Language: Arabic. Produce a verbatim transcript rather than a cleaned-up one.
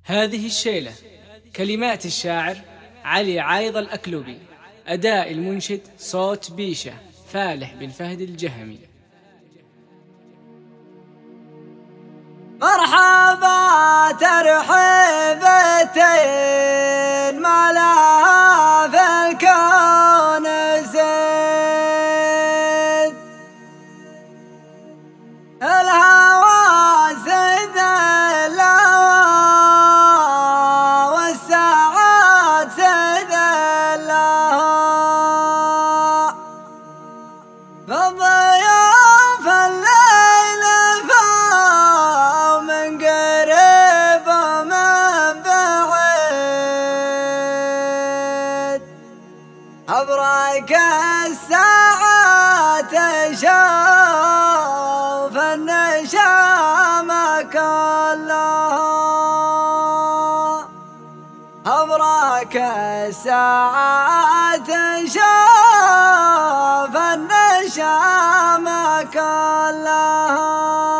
هذه الشيلة كلمات الشاعر علي عايض الأكلوبي، أداء المنشد صوت بيشة فالح بن فهد الجهمي. مرحبا ترحيبتين ما لها في الكون زيد، الهوى زيد الله والساعات زيد الله، فالضيوف الليل فاو من قريب ومن بعيد، أبرك الساعات شوف النشامة كلها، أبرك الساعات شوف النشامة كلها.